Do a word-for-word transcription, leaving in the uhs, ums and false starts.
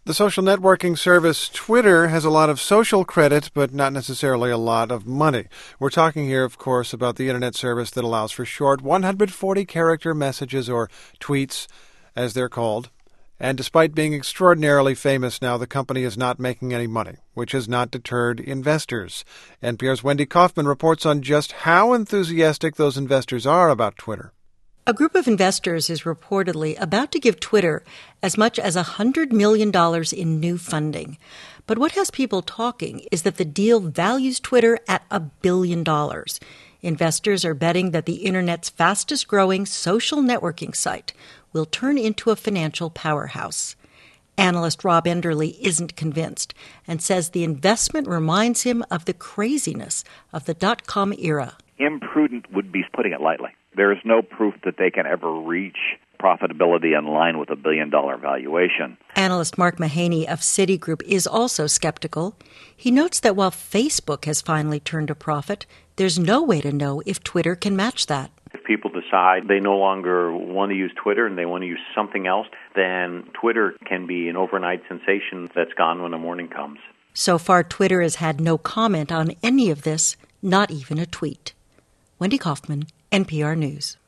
The social networking service Twitter has a lot of social credit, but not necessarily a lot of money. We're talking here, of course, about the internet service that allows for short one hundred forty character messages, or tweets, as they're called. And despite being extraordinarily famous now, the company is not making any money, which has not deterred investors. N P R's Wendy Kaufman reports on just how enthusiastic those investors are about Twitter. A group of investors is reportedly about to give Twitter as much as one hundred million dollars in new funding. But what has people talking is that the deal values Twitter at a billion dollars. Investors are betting that the Internet's fastest-growing social networking site will turn into a financial powerhouse. Analyst Rob Enderle isn't convinced and says the investment reminds him of the craziness of the dot-com era. Imprudent would be putting it lightly. There is no proof that they can ever reach profitability in line with a billion-dollar valuation. Analyst Mark Mahaney of Citigroup is also skeptical. He notes that while Facebook has finally turned a profit, there's no way to know if Twitter can match that. If people decide they no longer want to use Twitter and they want to use something else, then Twitter can be an overnight sensation that's gone when the morning comes. So far, Twitter has had no comment on any of this, not even a tweet. Wendy Kaufman, N P R News.